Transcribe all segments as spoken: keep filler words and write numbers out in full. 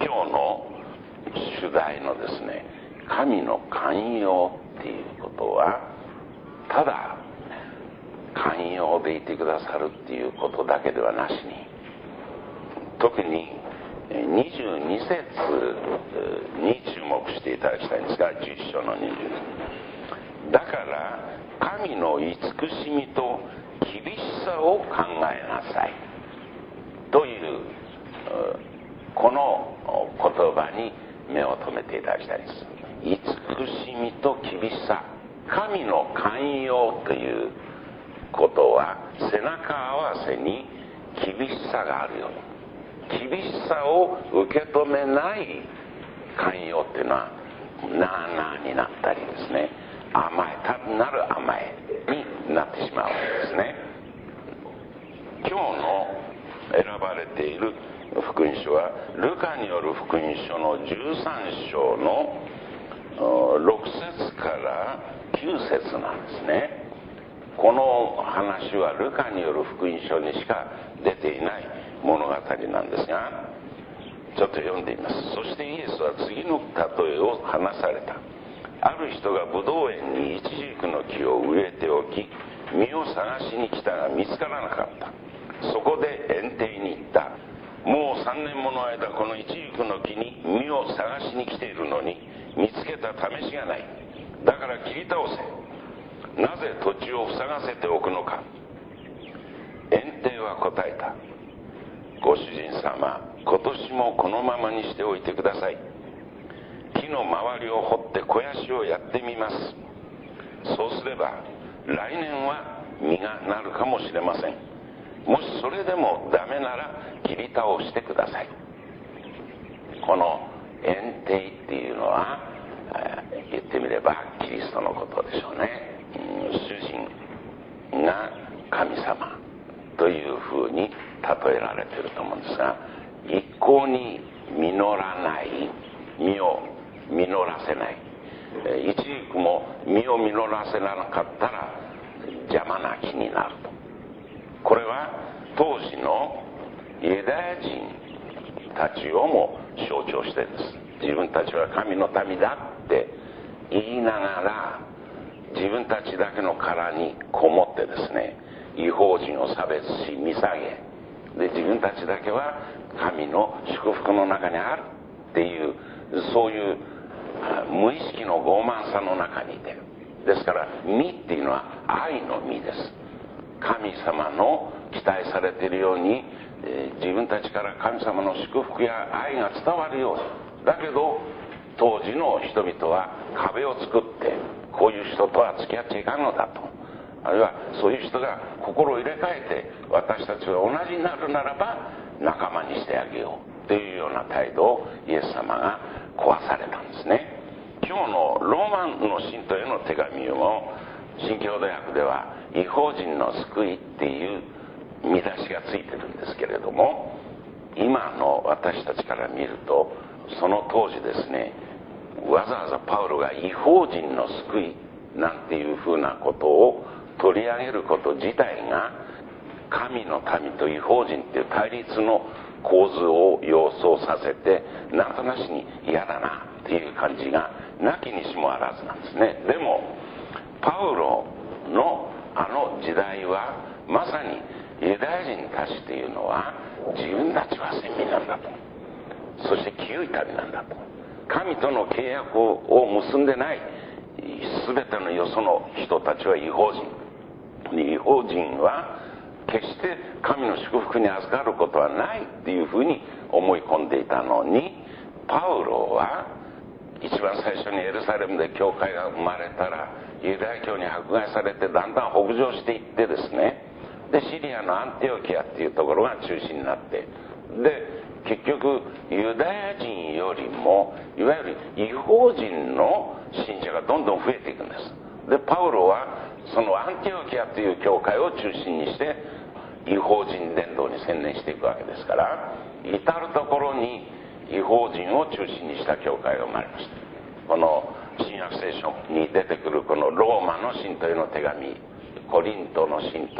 今日の主題のですね、神の寛容っていうことは、ただ寛容でいてくださるっていうことだけではなしに、特ににじゅうに節に注目していただきたいんですが、じゅういっ章のにじゅうに節。だから神の慈しみと厳しさを考えなさいというこの言葉に目を留めていただきたいです。慈しみと厳しさ、神の寛容ということは背中合わせに厳しさがあるように、厳しさを受け止めない寛容っていうのはなあなあになったりですね、甘え単なる甘えになってしまうわけですね。今日の選ばれている福音書はルカによる福音書のじゅうさん章のろく節からきゅう節なんですね。この話はルカによる福音書にしか出ていない物語なんですが、ちょっと読んでみます。そしてイエスは次の例えを話された。ある人がブドウ園にイチジクの木を植えておき、実を探しに来たが見つからなかった。そこで園庭に行った。もうさんねんもの間このイチジクの木に実を探しに来ているのに見つけた試しがない。だから切り倒せ。なぜ土地を塞がせておくのか。園庭は答えた。ご主人様、今年もこのままにしておいてください。木の周りを掘って肥やしをやってみます。そうすれば来年は実がなるかもしれません。もしそれでもダメなら切り倒してください。この園庭っていうのは言ってみればキリストのことでしょうね。主人が神様というふうに例えられていると思うんですが、一向に実らない実を実らせない、イチジクも実を実らせなかったら邪魔な木になると。これは当時のユダヤ人たちをも象徴しているんです。自分たちは神の民だって言いながら、自分たちだけの殻にこもってですね、異邦人を差別し見下げで、自分たちだけは神の祝福の中にあるっていう、そういう無意識の傲慢さの中にいてる。ですから実っていうのは愛の実です。神様の期待されているように、えー、自分たちから神様の祝福や愛が伝わるように。だけど当時の人々は壁を作って、こういう人とは付き合っちゃいかんのだと、あるいはそういう人が心を入れ替えて私たちが同じになるならば仲間にしてあげようというような態度をイエス様が壊されたんですね。今日のローマの信徒への手紙も新共同訳では異邦人の救いっていう見出しがついてるんですけれども、今の私たちから見るとその当時ですね、わざわざパウロが異邦人の救いなんていうふうなことを取り上げること自体が、神の民と異邦人っていう対立の構図を様相させて、なんとなしに嫌だなっていう感じがなきにしもあらずなんですね。でもパウロのあの時代はまさにユダヤ人たちっていうのは自分たちは先民なんだと、そして清い民なんだと、神との契約を結んでない全てのよその人たちは異邦人、異邦人は決して神の祝福に預かることはないっていうふうに思い込んでいたのに、パウロは一番最初にエルサレムで教会が生まれたらユダヤ教に迫害されてだんだん北上していってですね、でシリアのアンティオキアっていうところが中心になって、で結局ユダヤ人よりもいわゆる異邦人の信者がどんどん増えていくんです。でパウロはそのアンティオキアという教会を中心にして異邦人伝道に専念していくわけですから、至る所に異邦人を中心にした教会が生まれました。この新約聖書に出てくるこのローマの信徒への手紙、コリントの信徒、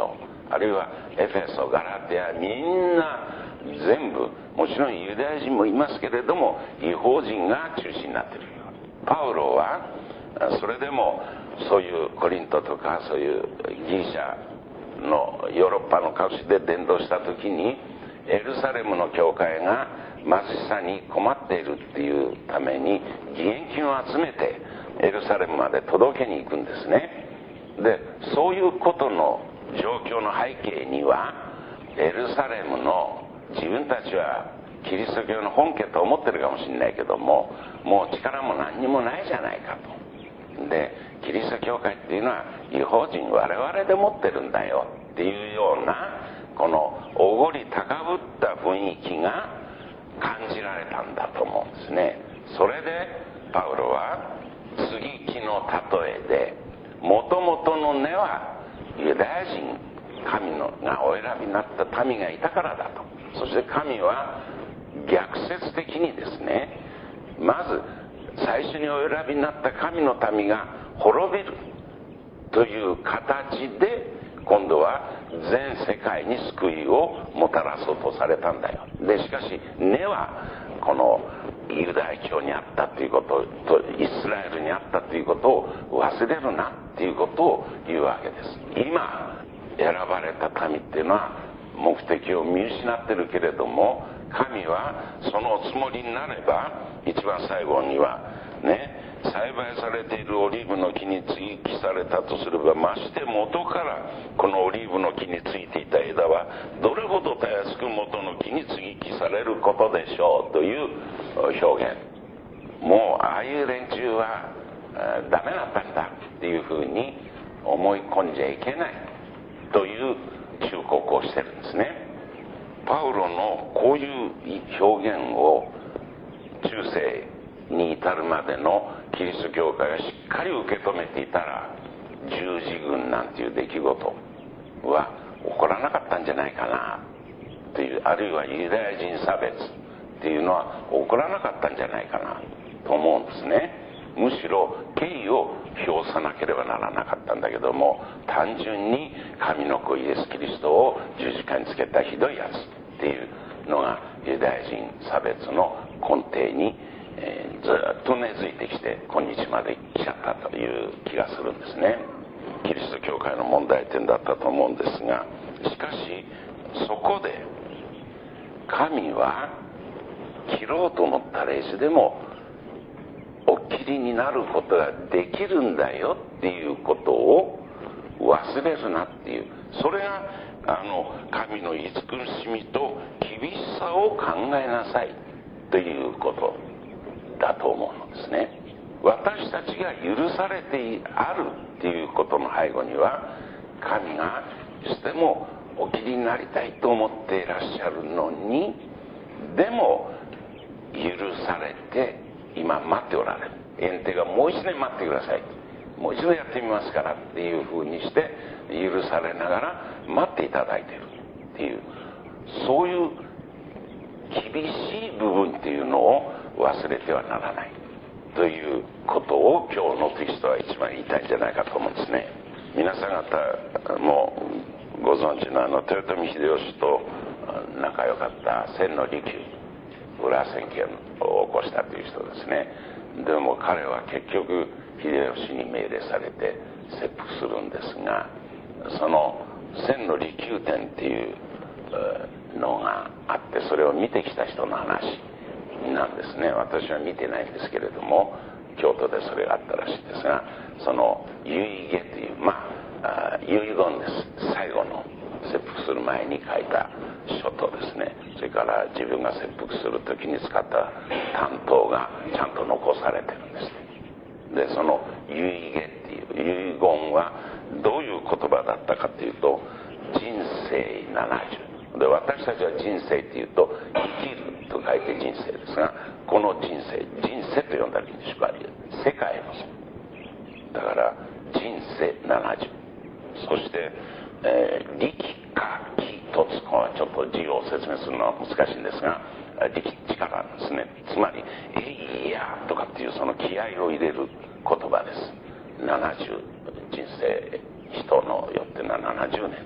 あるいはエフェソ、ガラテア、みんな全部、もちろんユダヤ人もいますけれども、異邦人が中心になっている。パウロはそれでもそういうコリントとかそういうギリシャのヨーロッパの各地で伝道した時に、エルサレムの教会が貧しさに困っているっていうために義援金を集めてエルサレムまで届けに行くんですね。でそういうことの状況の背景には、エルサレムの自分たちはキリスト教の本家と思ってるかもしれないけども、もう力も何にもないじゃないかと。でキリスト教会っていうのは異邦人我々で持ってるんだよっていうような、このおごり高ぶった雰囲気が感じられたんだと思うんですね。それでパウロは接ぎ木の例えで、もともとの根はユダヤ人、神のがお選びになった民がいたからだと。そして神は逆説的にですね、まず最初にお選びになった神の民が滅びるという形で、今度は全世界に救いをもたらそうとされたんだよ。でしかし根はこのユダヤ教にあったということとイスラエルにあったということを忘れるなっていうことを言うわけです。今選ばれた民っていうのは目的を見失ってるけれども、神はそのおつもりになれば、一番最後にはね、栽培されているオリーブの木に接ぎ木されたとすれば、まして元からこのオリーブの木についていた枝はどれほどたやすく元の木に接ぎ木されることでしょうという表現。もうああいう連中はダメだったんだっていうふうに思い込んじゃいけないという忠告をしてるんですね。パウロのこういう表現を中世に至るまでのキリスト教会がしっかり受け止めていたら、十字軍なんていう出来事は起こらなかったんじゃないかなという、あるいはユダヤ人差別っていうのは起こらなかったんじゃないかなと思うんですね。むしろ敬意を表さなければならなかったんだけども、単純に神の子イエス・キリストを十字架につけたひどいやつっていうのがユダヤ人差別の根底に、えー、ずっと根付いてきて今日まで来ちゃったという気がするんですね。キリスト教会の問題点だったと思うんですが、しかしそこで神は切ろうと思ったらいつでもお切りになることができるんだよっていうことを忘れるなっていう、それがあの神の慈しみと厳しさを考えなさいということだと思うのですね。私たちが許されてあるっていうことの背後には、神がいつでもお切りになりたいと思っていらっしゃるのに、でも許されて今待っておられる。園庭がもう一年待ってください、もう一度やってみますからっていうふうにして許されながら待っていただいているっていう、そういう厳しい部分っていうのを忘れてはならないということを今日のテキストは一番言いたいんじゃないかと思うんですね。皆さん方もご存知のあの豊臣秀吉と仲良かった千利休、裏千家を起こしたという人ですね。でも彼は結局秀吉に命令されて切腹するんですが、その千利休伝っていうのがあって、それを見てきた人の話なんですね。私は見てないんですけれども、京都でそれがあったらしいんですが、その遺言という、まあ遺言です。最後の切腹する前に書いた書とですね、それから自分が切腹する時に使った短刀がちゃんと残されてるんですね。でその遺言っていう遺言はどういう言葉だったかというと、人生ななじゅうで、私たちは人生っていうと生きると書いて人生ですが、この人生、人生と呼んだらいいんでしょうか。世界のだから人生ななじゅう、そして、えー、力か気とつこはちょっと字を説明するのは難しいんですが、力力ですね。つまりえいやとかっていうその気合を入れる言葉です。ななじゅう、人生人のよってのはななじゅうねん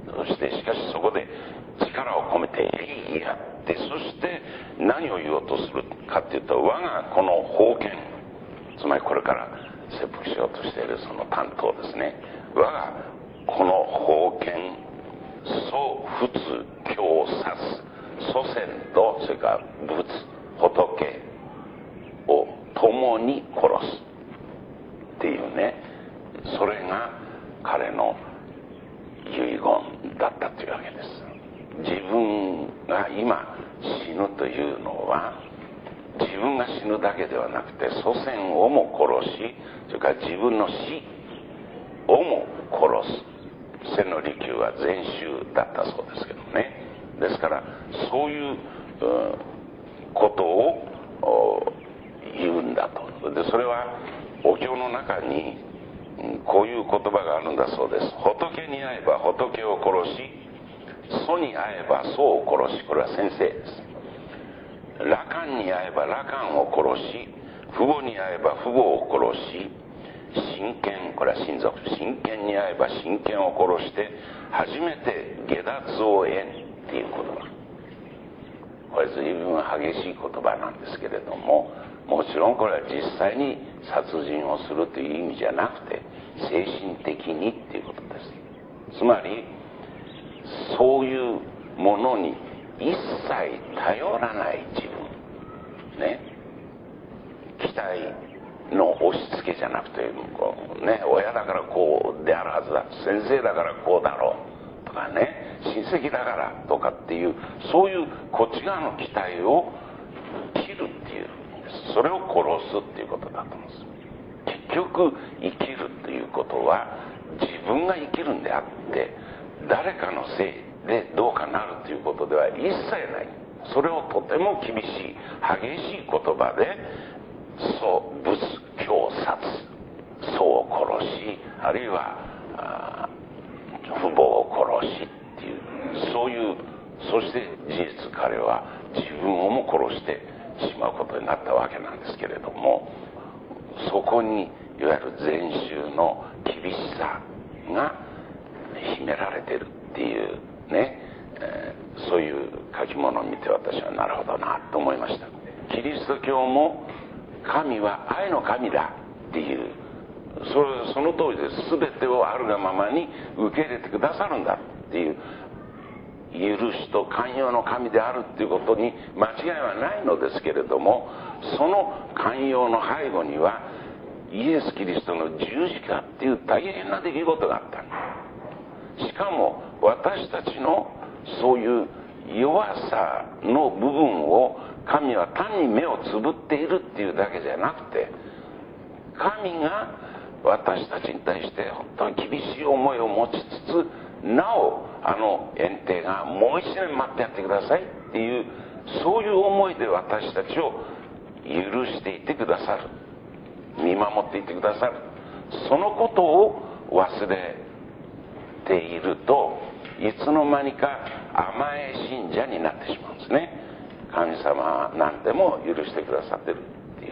そしてしかしそこで力を込めてやって、そして何を言おうとするかっていうと、我がこの封建、つまりこれから切腹しようとしているその担当ですね、我がこの封建祖仏教殺祖先と、それから仏仏を共に殺すっていうね、それが彼の遺言だったというわけです。自分が今死ぬというのは、自分が死ぬだけではなくて祖先をも殺し、それから自分の死をも殺す。千利休は禅宗だったそうですけどね。ですからそういう、うん、ことを言うんだと。でそれはお経の中に、うん、こういう言葉があるんだそうです。仏に会えば仏を殺し、祖に会えば祖を殺し。これは先生です。羅漢に会えば羅漢を殺し、父母に会えば父母を殺し、親権、これは親族、親権に会えば親権を殺して初めて下脱を得んっていう言葉。これ随分激しい言葉なんですけれども、もちろんこれは実際に殺人をするという意味じゃなくて、精神的にっていうことです。つまりそういうものに一切頼らない自分ね、期待の押し付けじゃなくて、こうね、親だからこうであるはずだ、先生だからこうだろうとかね、親戚だからとかっていう、そういうこっち側の期待を切るっていうんです。それを殺すっていうことだと思うんです。結局生きるということは自分が生きるんであって、誰かのせいでどうかなるということでは一切ない。それをとても厳しい激しい言葉で祖仏教殺、祖を殺し、あるいは父母を殺しっていう、そういう、そして事実彼は自分をも殺してしまうことになったわけなんですけれども、そこにいわゆる禅宗の厳しさが秘められてるっていうね、えー、そういう書き物を見て私はなるほどなと思いました。キリスト教も神は愛の神だっていう、それその通りです。全てをあるがままに受け入れてくださるんだっていう、許しと寛容の神であるっていうことに間違いはないのですけれども、その寛容の背後にはイエス・キリストの十字架っていう大変な出来事があった。しかも私たちのそういう弱さの部分を神は単に目をつぶっているっていうだけじゃなくて、神が私たちに対して本当に厳しい思いを持ちつつ、なおあの園庭がもう一年待ってやってくださいっていう、そういう思いで私たちを許していてくださる、見守っていてくださる。そのことを忘れていると、いつの間にか甘え信者になってしまうんですね。神様なんでも許してくださってるっていう。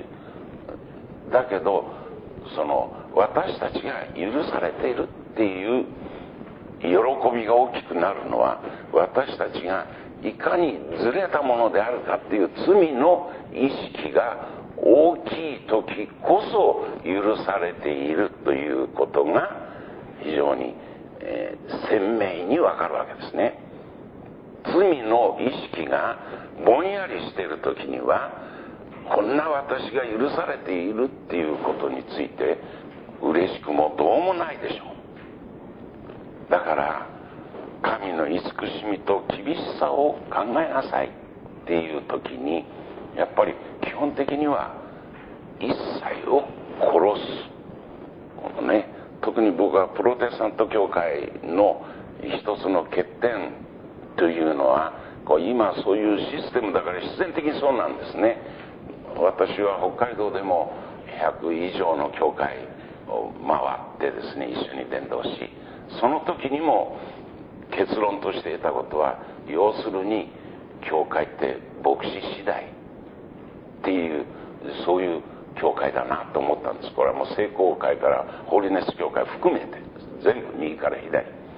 だけどその私たちが許されているっていう喜びが大きくなるのは、私たちがいかにずれたものであるかっていう罪の意識が大きい時こそ許されているということが非常に、えー、鮮明にわかるわけですね。罪の意識がぼんやりしている時には、こんな私が許されているっていうことについて嬉しくもどうもないでしょう。だから神の慈しみと厳しさを考えなさいっていう時に、やっぱり基本的には一切を殺す、このね、特に僕はプロテスタント教会の一つの欠点というのは、こう今そういうシステムだから必然的にそうなんですね。私は北海道でもひゃく以上の教会を回ってですね、一緒に伝道し、その時にも結論として得たことは、要するに教会って牧師次第っていう、そういう教会だなと思ったんです。これはもう聖公会からホーリネス教会含めて全部右から左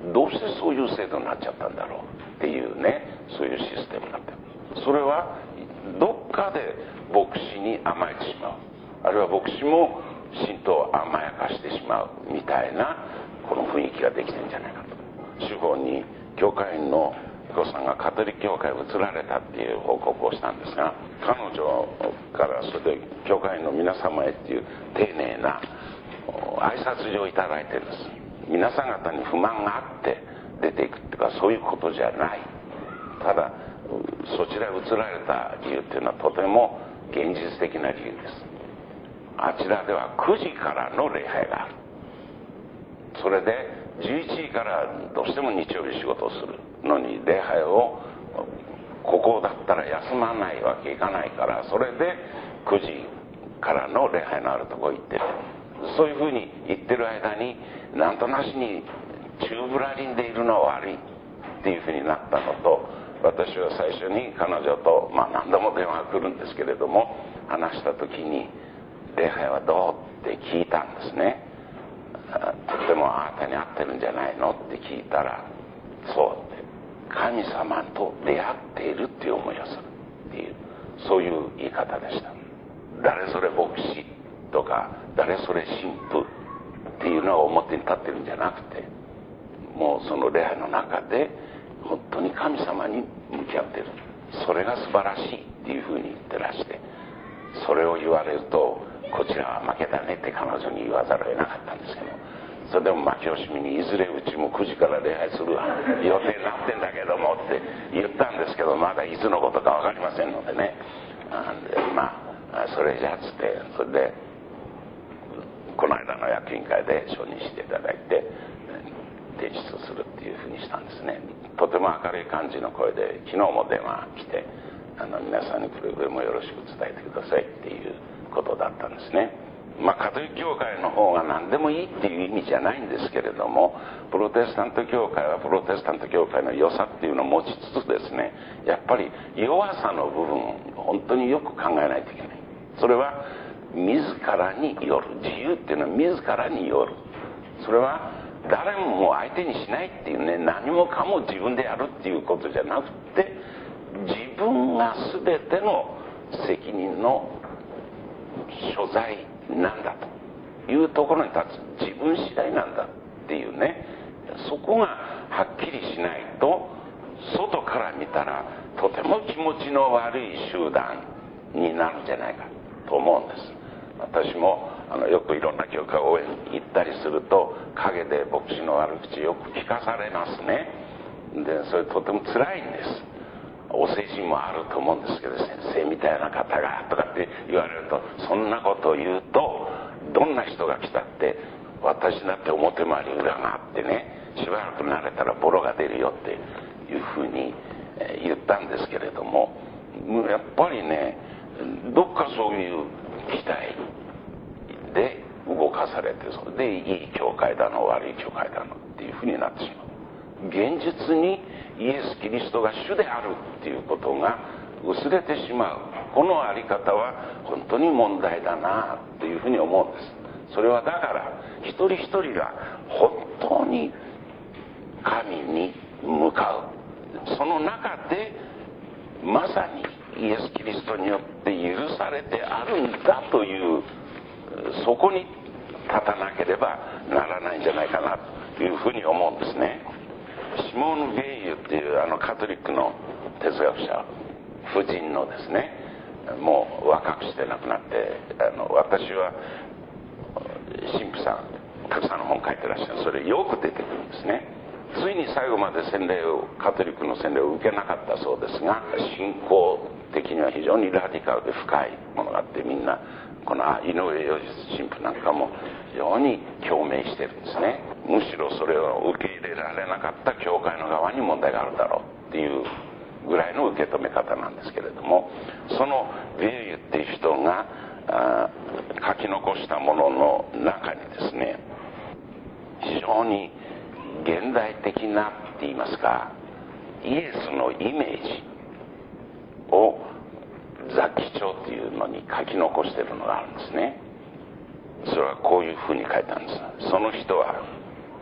どうしてそういう制度になっちゃったんだろうっていうね、そういうシステムになってる。それはどっかで牧師に甘えてしまう、あるいは牧師も信徒を甘やかしてしまうみたいなこの雰囲気ができてるんじゃないかと。司法に教会員の彦さんがカトリック教会を移られたっていう報告をしたんですが、彼女からそれで教会員の皆様へっていう丁寧な挨拶状をいただいてるんです。皆さん方に不満があって出ていくっていうか、そういうことじゃない。ただそちらへ移られた理由っていうのはとても現実的な理由です。あちらではくじからの礼拝がある。それでじゅういちじからどうしても日曜日仕事をするのに、礼拝をここだったら休まないわけいかないから、それでくじからの礼拝のあるところ行ってる。そういうふうに言ってる間になんとなしに宙ぶらりんでいるのは悪いっていうふうになったのと、私は最初に彼女と、まあ何度も電話が来るんですけれども、話した時に礼拝はどうって聞いたんですね。とてもあなたに合ってるんじゃないのって聞いたら、そうって神様と出会っているっていう思いがするっていう、そういう言い方でした。誰それ牧師とか誰それ神父っていうのは表に立ってるんじゃなくて、もうその礼拝の中で本当に神様に向き合っている、それが素晴らしいっていうふうに言ってらして、それを言われるとこちらは負けだねって彼女に言わざるを得なかったんですけど、それでも牧惜しみにいずれうちもくじから礼拝する予定になってんだけどもって言ったんですけど、まだいつのことか分かりませんのでね、でまあそれじゃあつって、それでこの間の役員会で承認していただいて提出するっていうふうにしたんですね。とても明るい感じの声で、昨日も電話来て、あの皆さんにくれぐれもよろしく伝えてくださいっていうことだったんですね。まあカトリック教会の方が何でもいいっていう意味じゃないんですけれども、プロテスタント教会はプロテスタント教会の良さっていうのを持ちつつですね、やっぱり弱さの部分を本当によく考えないといけない。それは自らによる、自由っていうのは自らによる。それは誰ももう相手にしないっていうね、何もかも自分でやるっていうことじゃなくて、自分が全ての責任の所在なんだというところに立つ、自分次第なんだっていうね、そこがはっきりしないと外から見たらとても気持ちの悪い集団になるんじゃないかと思うんです。私もあのよくいろんな教会応援に行ったりすると、陰で牧師の悪口よく聞かされますね。でそれとても辛いんです。お世辞もあると思うんですけど、先生みたいな方がとかって言われると、そんなことを言うとどんな人が来たって、私だって表回り裏があってね、しばらく慣れたらボロが出るよっていうふうに言ったんですけれども、やっぱりね、どっかそういう期待で動かされて、それでいい教会だの悪い教会だのっていうふうになってしまう。現実にイエス・キリストが主であるっていうことが薄れてしまう、このあり方は本当に問題だなっていうふうに思うんです。それはだから一人一人が本当に神に向かう、その中でまさにイエス・キリストによって許されてあるんだという、そこに立たなければならないんじゃないかなというふうに思うんですね。シモーヌ・ベイユっていうあのカトリックの哲学者、夫人のですね、もう若くして亡くなって、あの私は神父さんたくさんの本書いてらっしゃる、それよく出てくるんですね。ついに最後まで洗礼を、カトリックの洗礼を受けなかったそうですが、信仰的には非常にラディカルで深いものがあって、みんなこの井上洋実神父なんかも非常に共鳴してるんですね。むしろそれを受け入れられなかった教会の側に問題があるだろうっていうぐらいの受け止め方なんですけれども、そのベイユっていう人が書き残したものの中にですね、非常に現代的なって言いますか、イエスのイメージを雑記帳っていうのに書き残しているのがあるんですね。それはこういうふうに書いたんです。その人は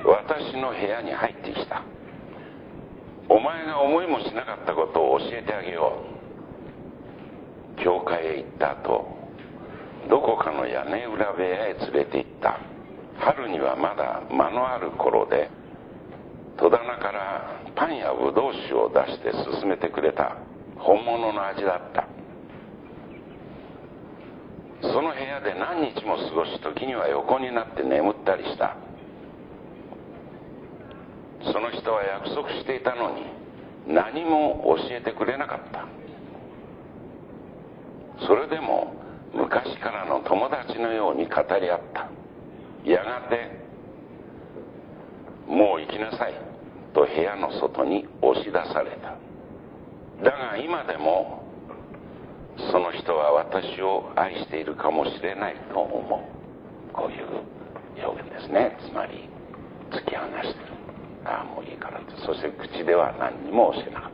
私の部屋に入ってきた。お前が思いもしなかったことを教えてあげよう。教会へ行った後、どこかの屋根裏部屋へ連れて行った。春にはまだ間のある頃で、戸棚からパンやぶどう酒を出して勧めてくれた。本物の味だった。その部屋で何日も過ごし、時には横になって眠ったりした。その人は約束していたのに何も教えてくれなかった。それでも昔からの友達のように語り合った。やがて「もう行きなさい」と部屋の外に押し出された。だが今でもその人は私を愛しているかもしれないと思う。こういう表現ですね。つまり突き放してる。ああもういいからって。そして口では何にも教えなかった。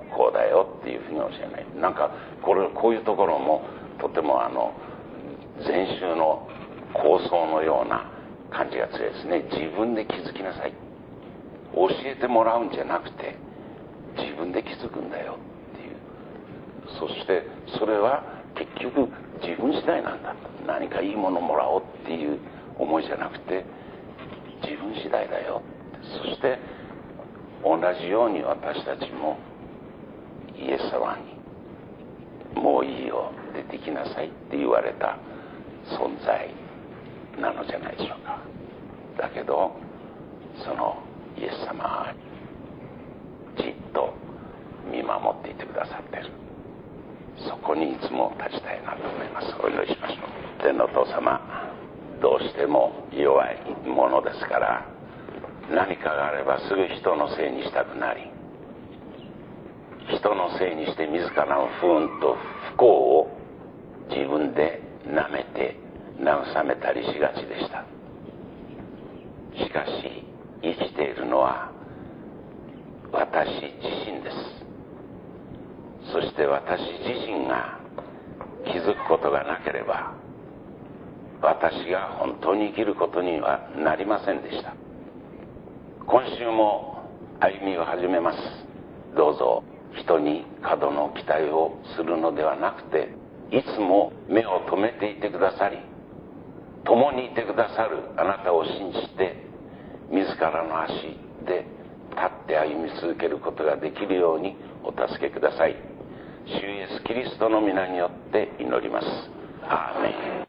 こうだよっていうふうに教えない。なんかこれこういうところもとてもあの禅宗の構想のような感じが強いですね。自分で気づきなさい。教えてもらうんじゃなくて自分で気づくんだよっていう。そしてそれは結局自分次第なんだ。何かいいものもらおうっていう思いじゃなくて自分次第だよ。そして同じように私たちもイエス様にもういいよ出てきなさいって言われた存在なのじゃないでしょうか。だけどそのイエス様はじっと見守っていてくださっている。そこにいつも立ちたいなと思います。お祈りしましょう。天のお父様、どうしても弱いものですから、何かがあればすぐ人のせいにしたくなり、人のせいにして自らの不運と不幸を自分で舐めて慰めたりしがちでした。しかし生きているのは私自身です。そして私自身が気づくことがなければ私が本当に生きることにはなりませんでした。今週も歩みを始めます。どうぞ人に過度の期待をするのではなくて、いつも目を留めていてくださり、共にいてくださるあなたを信じて自らの足で立って歩み続けることができるようにお助けください。主イエスキリストの皆によって祈ります。アーメン。